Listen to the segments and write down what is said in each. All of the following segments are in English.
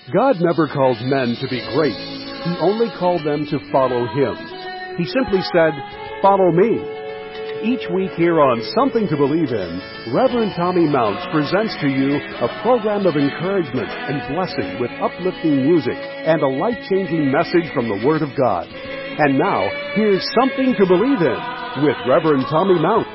God never calls men to be great. He only called them to follow Him. He simply said, "Follow me." Each week here on Something to Believe In, Reverend Tommy Mounts presents to you a program of encouragement and blessing with uplifting music and a life-changing message from the Word of God. And now, here's Something to Believe In with Reverend Tommy Mounts.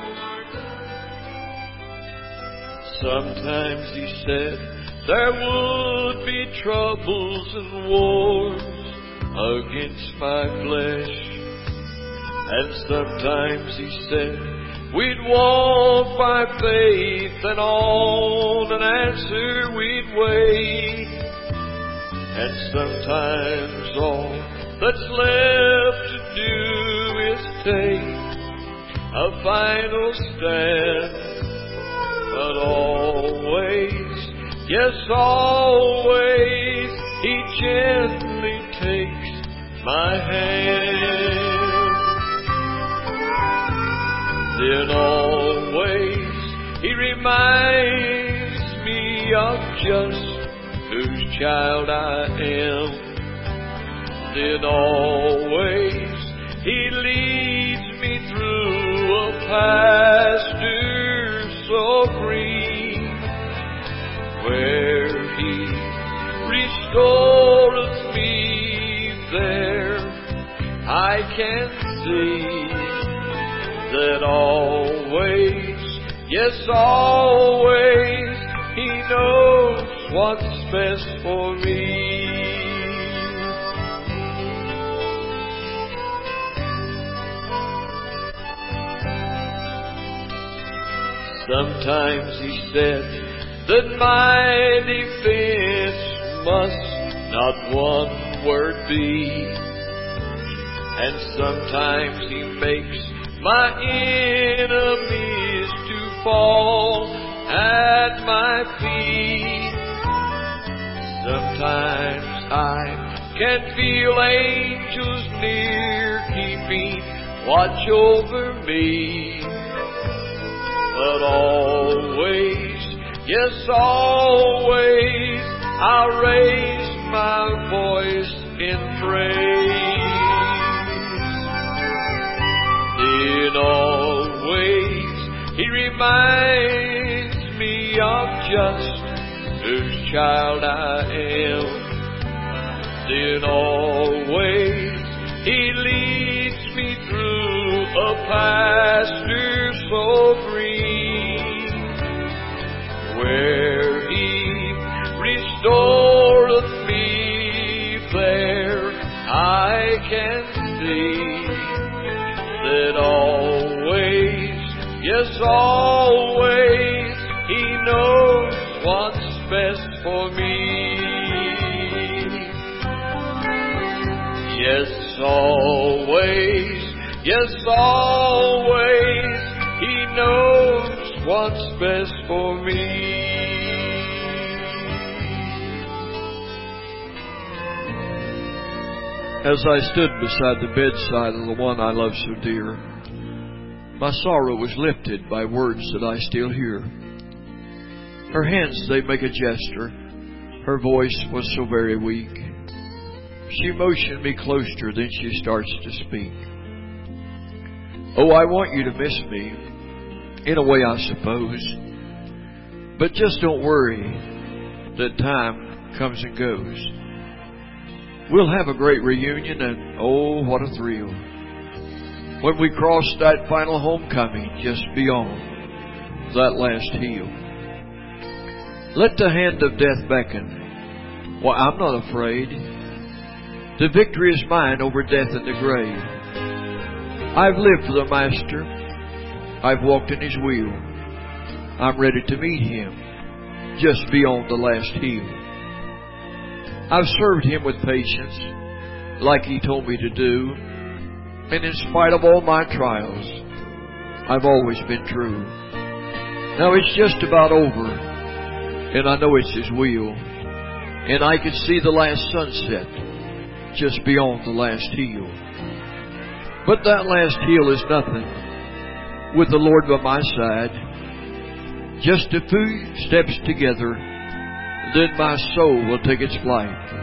Sometimes he said there would be troubles and wars against my flesh. And sometimes he said we'd walk by faith and on an answer we'd wait. And sometimes all that's left to do is take a final stand. But always, yes always, He gently takes my hand. Then always He reminds me of just whose child I am. Then always He leads me through a pasture so green, where He restoreth me. There I can see that always, yes always, He knows what's best for me. Sometimes He said that my defense must not one word be. And sometimes He makes my enemies to fall at my feet. Sometimes I can feel angels near keeping watch over me. But always, yes always, I'll raise my voice in praise. Then always He reminds me of just whose child I am. Then always He leads me through a pasture so green, where He restoreth me. There I can see that always, yes always, He knows what's best for me. Yes always, yes always, He knows what's best for me. As I stood beside the bedside of the one I love so dear, my sorrow was lifted by words that I still hear. Her hands, they make a gesture. Her voice was so very weak. She motioned me closer, then she starts to speak. Oh, I want you to miss me, in a way I suppose. But just don't worry that time comes and goes. We'll have a great reunion, and oh, what a thrill when we cross that final homecoming just beyond that last hill. Let the hand of death beckon. Why, I'm not afraid. The victory is mine over death and the grave. I've lived for the Master. I've walked in His will. I'm ready to meet Him just beyond the last hill. I've served Him with patience, like He told me to do. And in spite of all my trials, I've always been true. Now it's just about over, and I know it's His will. And I can see the last sunset just beyond the last hill. But that last hill is nothing with the Lord by my side. Just a few steps together, then my soul will take its flight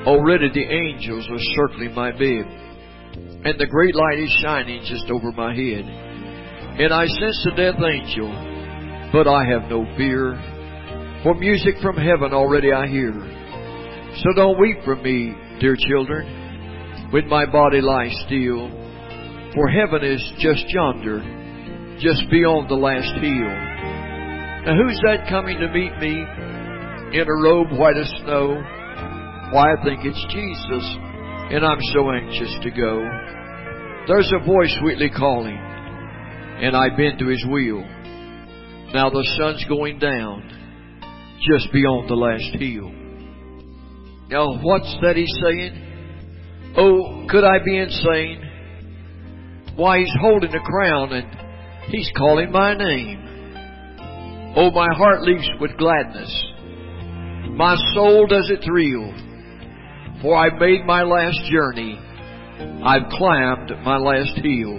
Already the angels are circling my bed, and the great light is shining just over my head. And I sense the death angel, but I have no fear, for music from heaven already I hear. So don't weep for me, dear children, when my body lies still, for heaven is just yonder, just beyond the last hill. Now who's that coming to meet me in a robe white as snow? Why, I think it's Jesus, and I'm so anxious to go. There's a voice sweetly calling, and I bend to His will. Now the sun's going down, just beyond the last hill. Now what's that He's saying? Oh, could I be insane? Why, He's holding a crown, and He's calling my name. Oh, my heart leaps with gladness. My soul does it thrill. For I've made my last journey. I've climbed my last hill.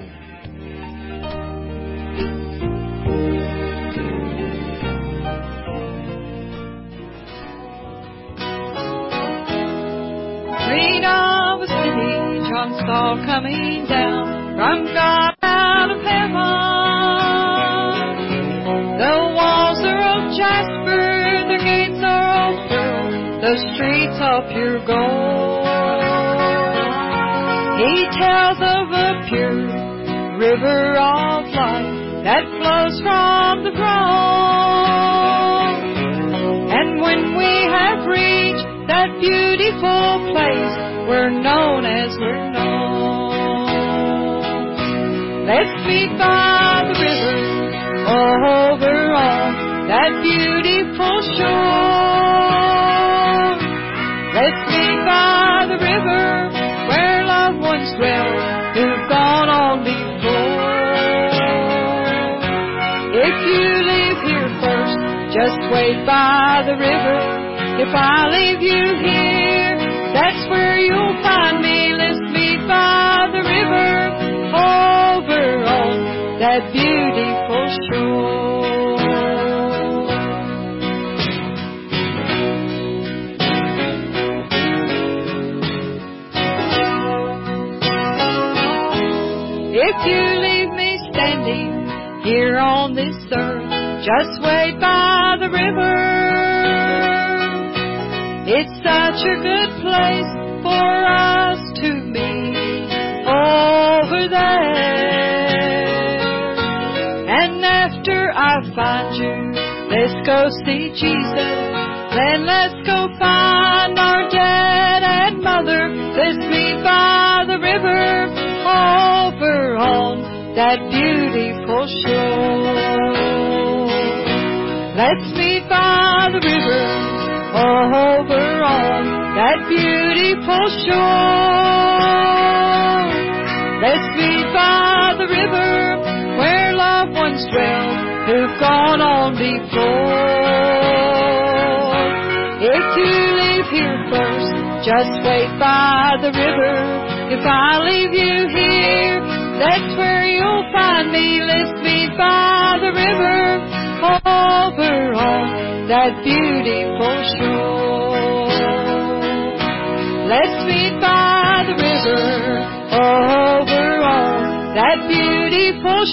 Read of a city John saw coming down from God out of heaven. The walls are of jasper, their gates are of pearl, the streets of pure gold. He tells of a pure river of life that flows from the throne. And when we have reached that beautiful place, we're known as we're known. Let's meet by the river, over on that beautiful shore. Let's meet by the river where loved ones dwell who've gone on before. If you leave here first, just wait by the river. If I leave you here, that's where you'll find me. Let's meet by the river, over on that beautiful shore. If you leave me standing here on this earth, just wait by the river. It's such a good place for us to meet over there. And after I find you, let's go see Jesus. Then let's go find our dad and mother. Let's meet by the river, over on that beautiful shore. Let's meet by the river, over on that beautiful shore. Let's meet by the river where loved ones dwell who've gone on before. If you leave here first, just wait by the river. If I leave you here, that's where you'll find me. Let's meet by the river, over on that beautiful shore. Let's meet by the river, over on that beautiful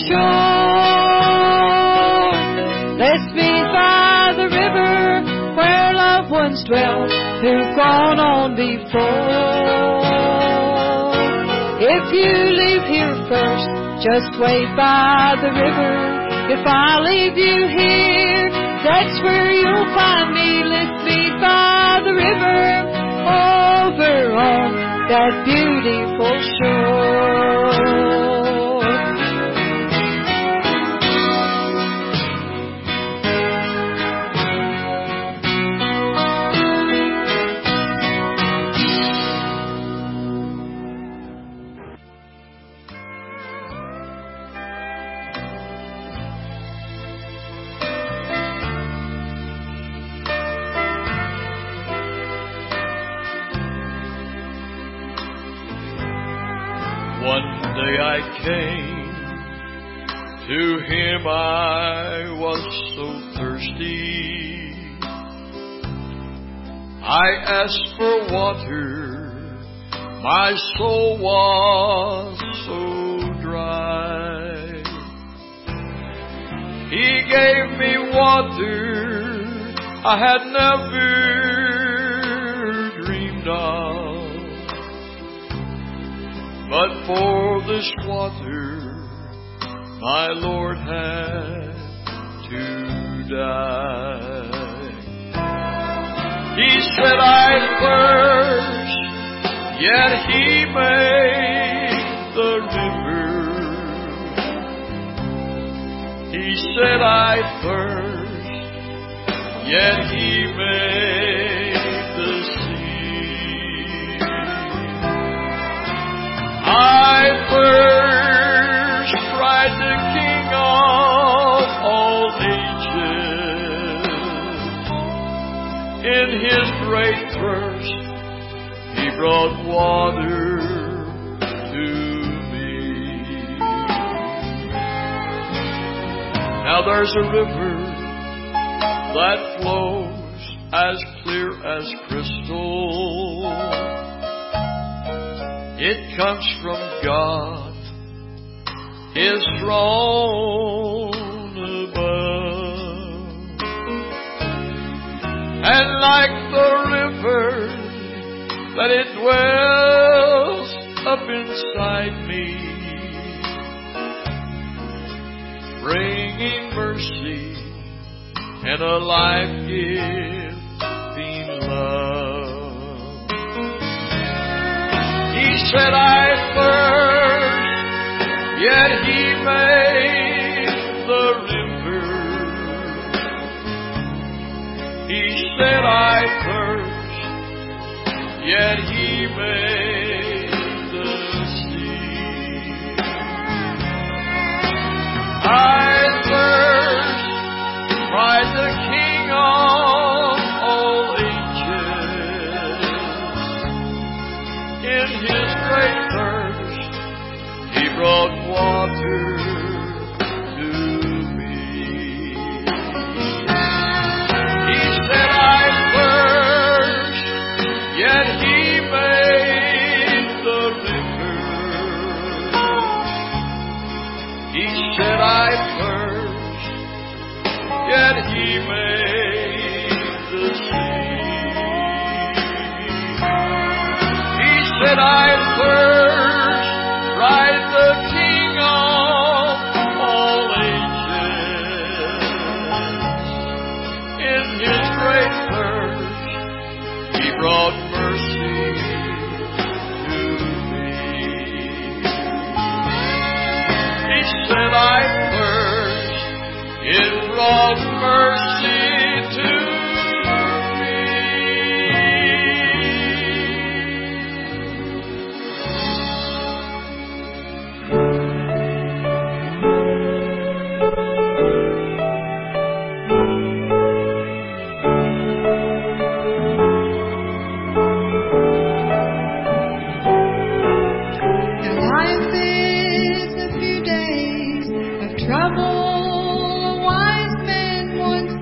shore. Let's meet by the river where loved ones dwell who've gone on before. If you leave here first, just wait by the river. If I leave you here, that's where you'll find me. Let's meet by the river, over on that beautiful shore. One day I came to Him, I was so thirsty. I asked for water, my soul was so dry. He gave me water I had never dreamed of. But for this water, my Lord had to die. He said I thirst, yet He made the river. He said I thirst, yet He made the sea. I thirst, cried the King of all ages. In His great thirst, He brought water to me. Now there's a river that flows as clear as crystal. It comes from God, His throne above. And like the river that it dwells up inside me, bringing mercy and a life-giving love. He said I thirst, yet He made the river. He said I thirst, yet He made the sea. I thirst, cried the King of all ages. In His great thirst, He brought water to me. He said I thirst, yet He made the river. He said I thirst, yet He made the sea. He said I thirst, cried the King of all ages. In His great thirst, He brought mercy to me. He said I thirst, it brought mercy to me. Now life is a few days of trouble, a wise man once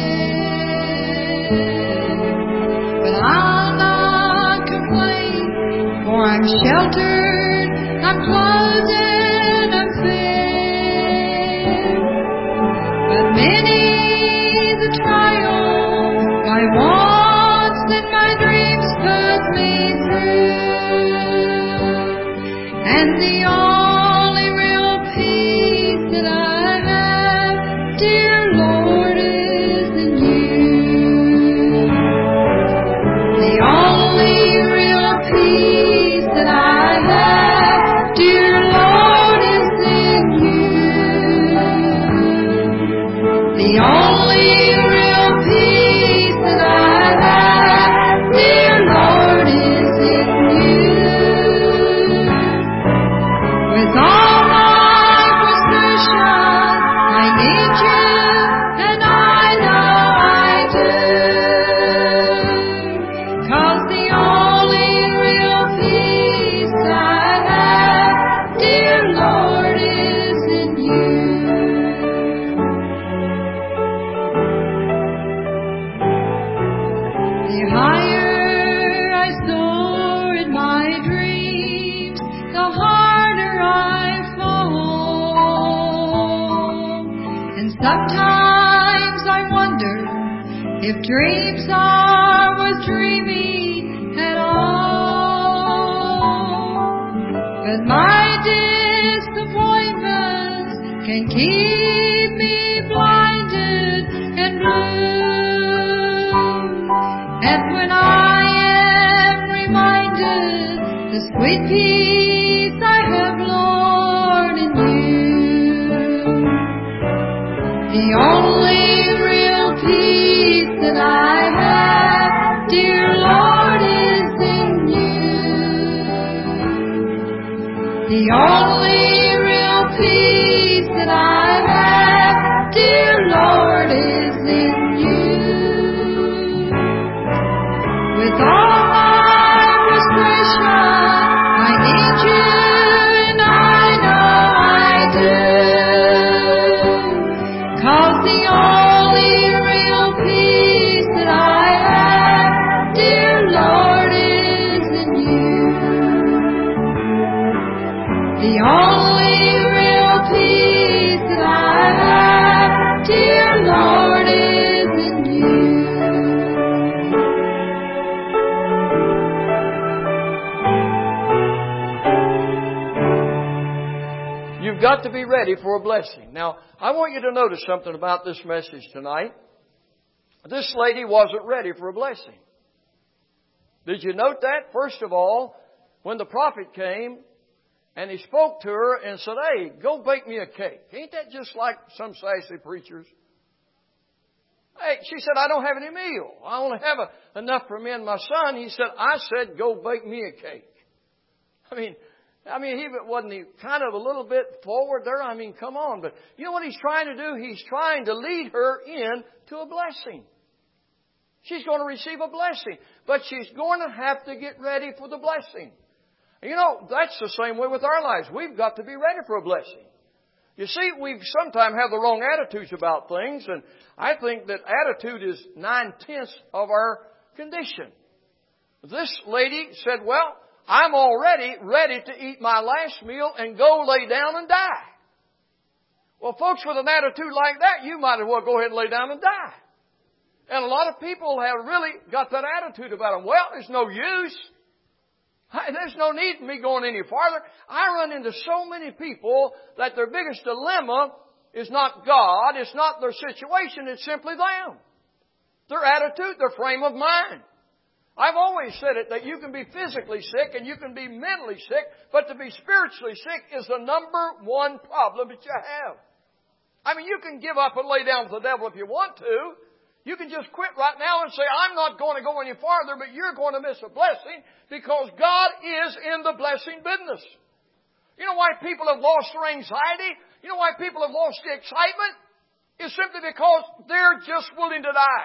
said. But I'll not complain, for I'm sheltered, I'm clothed and I'm fed. But many the trials, my wants and my dreams put me through. And the only real peace that I have, dear Lord, is in You. The only real peace that I have, dear Lord, is in You. The only real peace that I have, dear Lord, is in You. Sometimes I wonder if dreams are worth dreaming at all. But my disappointments can keep me blinded and blue. And when I am reminded the sweet peace I have, Lord, in you, the only real peace that I have, dear Lord, is in you. The only real peace that I have, dear Lord, is in you. With all my frustration, I need you, and I know I do. 'Cause the only real peace that I have, dear Lord, is in you. The only real peace that I have, dear Lord, is in you. You've got to be ready for a blessing. Now, I want you to notice something about this message tonight. This lady wasn't ready for a blessing. Did you note that? First of all, when the prophet came and he spoke to her and said, "Hey, go bake me a cake." Ain't that just like some sassy preachers? Hey, she said, "I don't have any meal. I only have enough for me and my son." He said, "I said, go bake me a cake." I mean, wasn't he kind of a little bit forward there? I mean, come on. But you know what he's trying to do? He's trying to lead her into a blessing. She's going to receive a blessing. But she's going to have to get ready for the blessing. You know, that's the same way with our lives. We've got to be ready for a blessing. You see, we sometimes have the wrong attitudes about things. And I think that attitude is 9/10 of our condition. This lady said, "Well, I'm already ready to eat my last meal and go lay down and die." Well, folks, with an attitude like that, you might as well go ahead and lay down and die. And a lot of people have really got that attitude about them. Well, there's no use. There's no need for me going any farther. I run into so many people that their biggest dilemma is not God, it's not their situation, it's simply them. Their attitude, their frame of mind. I've always said it, that you can be physically sick and you can be mentally sick, but to be spiritually sick is the number one problem that you have. I mean, you can give up and lay down with the devil if you want to. You can just quit right now and say, "I'm not going to go any farther," but you're going to miss a blessing because God is in the blessing business. You know why people have lost their anxiety? You know why people have lost the excitement? It's simply because they're just willing to die.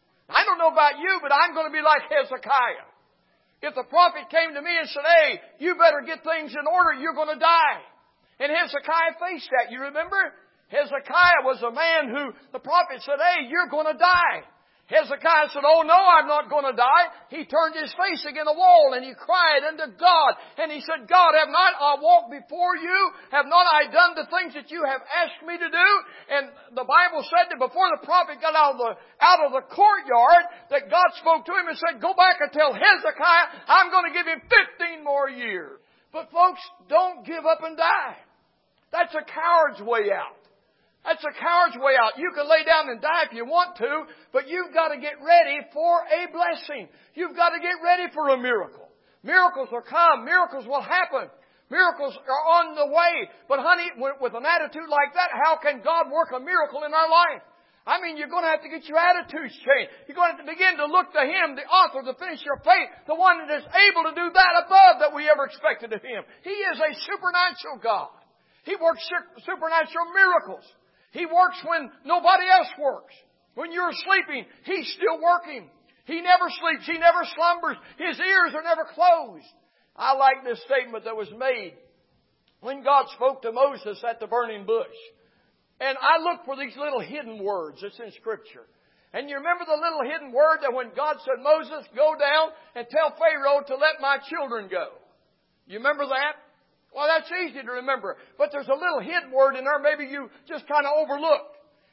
I don't know about you, but I'm going to be like Hezekiah. If the prophet came to me and said, "Hey, you better get things in order, you're going to die." And Hezekiah faced that. You remember? Hezekiah was a man who the prophet said, "Hey, you're going to die." Hezekiah said, "Oh no, I'm not going to die." He turned his face against the wall and he cried unto God. And he said, "God, have not I walked before you? Have not I done the things that you have asked me to do?" And the Bible said that before the prophet got out of the courtyard, that God spoke to him and said, "Go back and tell Hezekiah, I'm going to give him 15 more years." But folks, don't give up and die. That's a coward's way out. That's a coward's way out. You can lay down and die if you want to, but you've got to get ready for a blessing. You've got to get ready for a miracle. Miracles will come. Miracles will happen. Miracles are on the way. But honey, with an attitude like that, how can God work a miracle in our life? I mean, you're going to have to get your attitudes changed. You're going to have to begin to look to Him, the author, the finisher of faith, the one that is able to do that above that we ever expected of Him. He is a supernatural God. He works supernatural miracles. He works when nobody else works. When you're sleeping, He's still working. He never sleeps. He never slumbers. His ears are never closed. I like this statement that was made when God spoke to Moses at the burning bush. And I look for these little hidden words that's in Scripture. And you remember the little hidden word that when God said, "Moses, go down and tell Pharaoh to let my children go." You remember that? Well, that's easy to remember. But there's a little hidden word in there maybe you just kind of overlooked.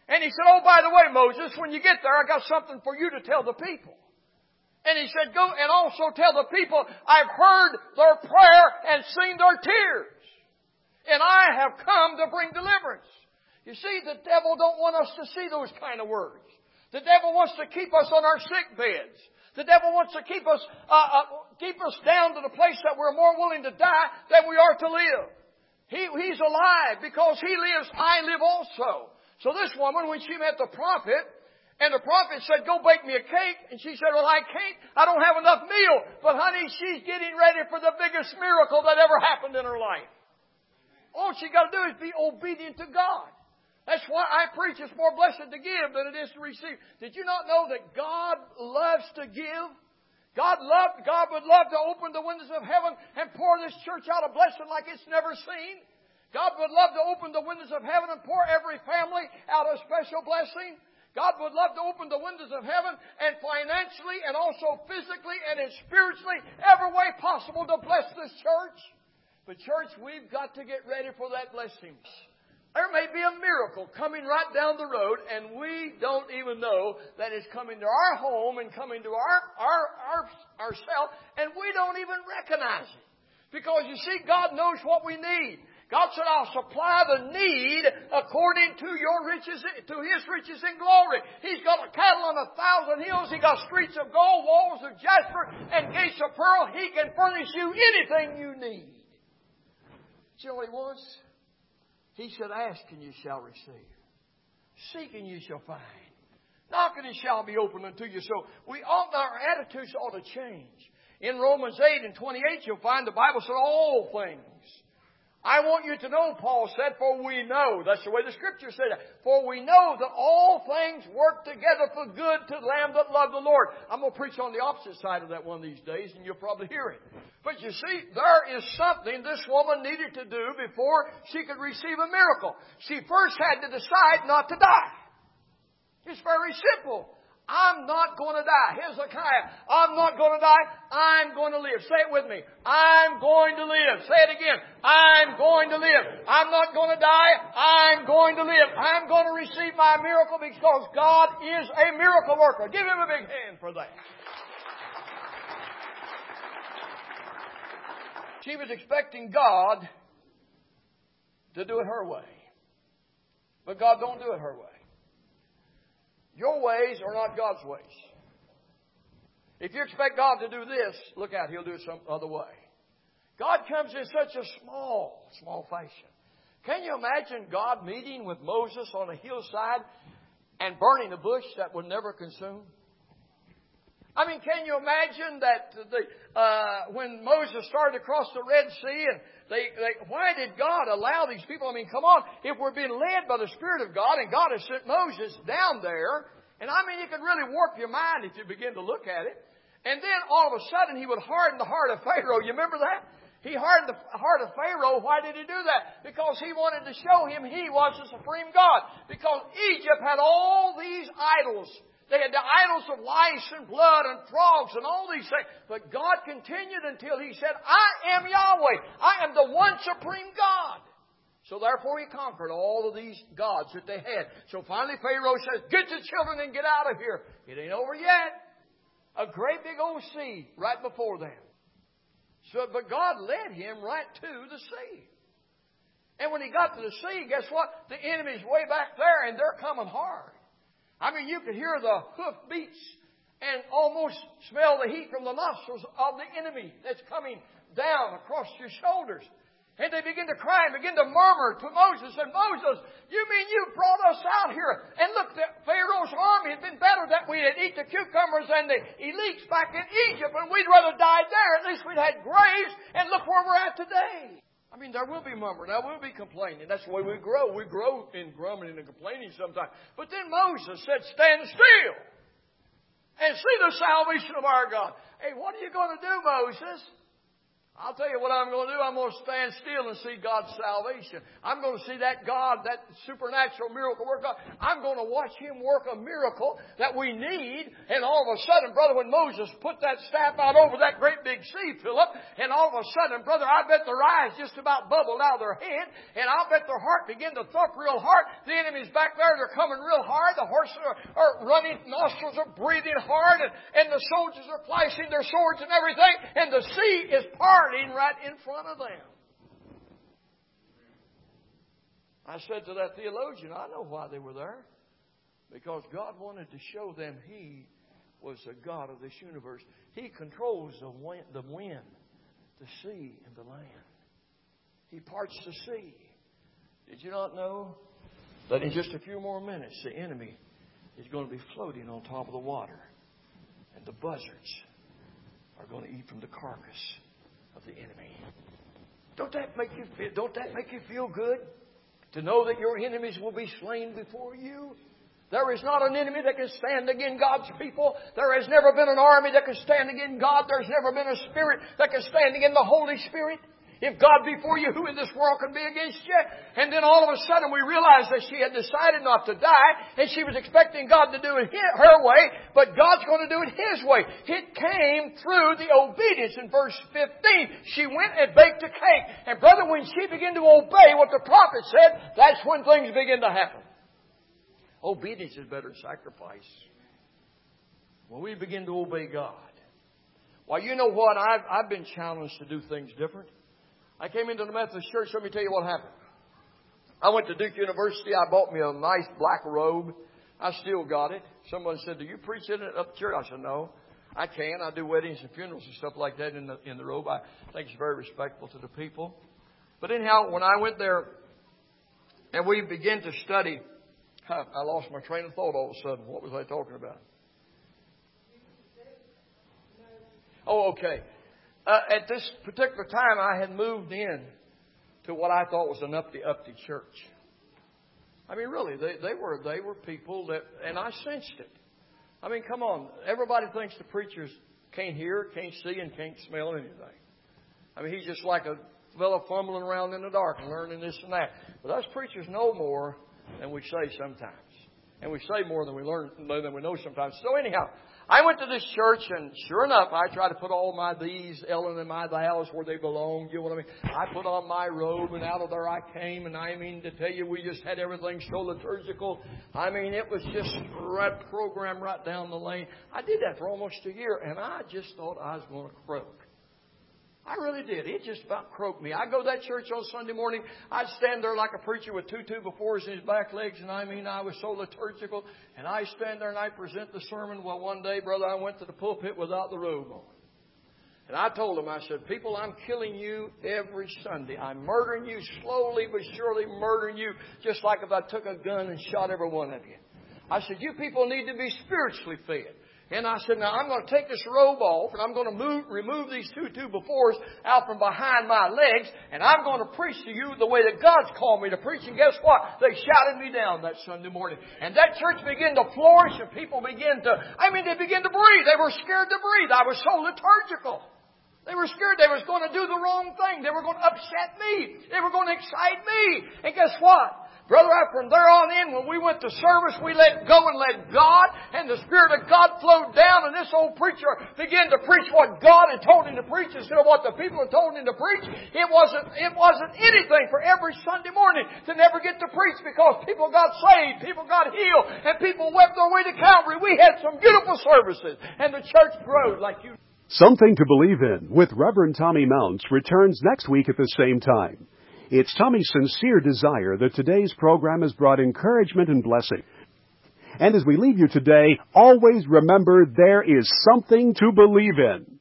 And he said, oh, by the way, Moses, when you get there, I got something for you to tell the people. And he said, go and also tell the people, I've heard their prayer and seen their tears. And I have come to bring deliverance. You see, the devil don't want us to see those kind of words. The devil wants to keep us on our sick beds. The devil wants to keep us down to the place that we're more willing to die than we are to live. He's alive. Because he lives, I live also. So this woman, when she met the prophet, and the prophet said, go bake me a cake. And she said, well, I can't. I don't have enough meal. But honey, she's getting ready for the biggest miracle that ever happened in her life. All she got to do is be obedient to God. That's why I preach it's more blessed to give than it is to receive. Did you not know that God loves to give? God would love to open the windows of heaven and pour this church out a blessing like it's never seen. God would love to open the windows of heaven and pour every family out a special blessing. God would love to open the windows of heaven and financially and also physically and spiritually every way possible to bless this church. But church, we've got to get ready for that blessing. There may be a miracle coming right down the road and we don't even know that it's coming to our home and coming to ourselves and we don't even recognize it. Because you see, God knows what we need. God said, I'll supply the need according to your riches, to His riches in glory. He's got a cattle on 1,000 hills. He got streets of gold, walls of jasper, and gates of pearl. He can furnish you anything you need. See what He wants? He said, ask and you shall receive. Seek and you shall find. Knock and it shall be opened unto you. So our attitudes ought to change. In Romans 8 and 28, you'll find the Bible said all things. I want you to know, Paul said, for we know. That's the way the Scripture said it. For we know that all things work together for good to them that love the Lord. I'm going to preach on the opposite side of that one of these days, and you'll probably hear it. But you see, there is something this woman needed to do before she could receive a miracle. She first had to decide not to die. It's very simple. I'm not going to die. Hezekiah, I'm not going to die. I'm going to live. Say it with me. I'm going to live. Say it again. I'm going to live. I'm not going to die. I'm going to live. I'm going to receive my miracle because God is a miracle worker. Give Him a big hand for that. She was expecting God to do it her way. But God don't do it her way. Your ways are not God's ways. If you expect God to do this, look out, He'll do it some other way. God comes in such a small fashion. Can you imagine God meeting with Moses on a hillside and burning a bush that would never consume? I mean, can you imagine that when Moses started to cross the Red Sea and why did God allow these people? I mean, come on. If we're being led by the Spirit of God and God has sent Moses down there, and I mean, you could really warp your mind if you begin to look at it. And then all of a sudden He would harden the heart of Pharaoh. You remember that? He hardened the heart of Pharaoh. Why did He do that? Because He wanted to show him He was the supreme God. Because Egypt had all these idols. They had the idols of lice and blood and frogs and all these things. But God continued until He said, I am Yahweh. I am the one supreme God. So therefore He conquered all of these gods that they had. So finally Pharaoh says, get the children and get out of here. It ain't over yet. A great big old sea right before them. But God led him right to the sea. And when he got to the sea, guess what? The enemy's way back there and they're coming hard. I mean, you could hear the hoof beats and almost smell the heat from the nostrils of the enemy that's coming down across your shoulders. And they begin to cry and begin to murmur to Moses. And Moses, you mean you brought us out here? And look, Pharaoh's army had been better that we had eat the cucumbers and the elites back in Egypt. And we'd rather die there. At least we'd had graves. And look where we're at today. I mean, there will be murmuring. There will be complaining. That's the way we grow. We grow in grumbling and complaining sometimes. But then Moses said, stand still and see the salvation of our God. Hey, what are you going to do, Moses? I'll tell you what I'm going to do. I'm going to stand still and see God's salvation. I'm going to see that God, that supernatural miracle work. I'm going to watch Him work a miracle that we need. And all of a sudden, brother, when Moses put that staff out over that great big sea, Philip. And all of a sudden, brother, I bet their eyes just about bubbled out of their head. And I'll bet their heart began to thump real hard. The enemy's back there. They're coming real hard. The horses are running. Nostrils are breathing hard. And the soldiers are flashing their swords and everything. And the sea is parting right in front of them. I said to that theologian, I know why they were there. Because God wanted to show them He was the God of this universe. He controls the wind, the sea, and the land. He parts the sea. Did you not know that in just a few more minutes the enemy is going to be floating on top of the water, and the buzzards are going to eat from the carcass of the enemy? Don't that make you feel good? To know that your enemies will be slain before you? There is not an enemy that can stand against God's people. There has never been an army that can stand against God. There's never been a spirit that can stand against the Holy Spirit. If God be for you, who in this world can be against you? And then all of a sudden we realized that she had decided not to die, and she was expecting God to do it her way, but God's going to do it His way. It came through the obedience in verse 15. She went and baked a cake. And brother, when she began to obey what the prophet said, that's when things begin to happen. Obedience is better than sacrifice. When we begin to obey God. Well, you know what? I've been challenged to do things different. I came into the Methodist church. Let me tell you what happened. I went to Duke University. I bought me a nice black robe. I still got it. Someone said, do you preach in it up at church? I said, no. I can. I do weddings and funerals and stuff like that in the robe. I think it's very respectful to the people. But anyhow, when I went there and we began to study, I lost my train of thought all of a sudden. What was I talking about? Oh, okay. At this particular time, I had moved in to what I thought was an uppity church. I mean, really, they were people that, and I sensed it. I mean, come on. Everybody thinks the preachers can't hear, can't see, and can't smell anything. I mean, he's just like a fellow fumbling around in the dark and learning this and that. But us preachers know more than we say sometimes. And we say more than we know sometimes. So anyhow, I went to this church, and sure enough, I tried to put all my these, Ellen, and my thous where they belong. You know what I mean? I put on my robe, and out of there I came. And I mean, to tell you, we just had everything so liturgical. I mean, it was just right programmed right down the lane. I did that for almost a year, and I just thought I was going to croak. I really did. It just about croaked me. I go to that church on Sunday morning. I'd stand there like a preacher with two befores in his back legs. And I mean, I was so liturgical. And I stand there and I present the sermon. Well, one day, brother, I went to the pulpit without the robe on. And I told them, I said, people, I'm killing you every Sunday. I'm murdering you slowly but surely, murdering you just like if I took a gun and shot every one of you. I said, you people need to be spiritually fed. And I said, now I'm going to take this robe off, and I'm going to remove these two befores out from behind my legs, and I'm going to preach to you the way that God's called me to preach. And guess what? They shouted me down that Sunday morning. And that church began to flourish, and people began to, they began to breathe. They were scared to breathe. I was so liturgical. They were scared they was going to do the wrong thing. They were going to upset me. They were going to excite me. And guess what? Brother, from there on in, when we went to service, we let go and let God, and the Spirit of God flowed down, and this old preacher began to preach what God had told him to preach instead of what the people had told him to preach. It wasn't anything for every Sunday morning to never get to preach, because people got saved, people got healed, and people wept their way to Calvary. We had some beautiful services, and the church grew like you. Something to Believe in with Reverend Tommy Mounts returns next week at the same time. It's Tommy's sincere desire that today's program has brought encouragement and blessing. And as we leave you today, always remember there is something to believe in.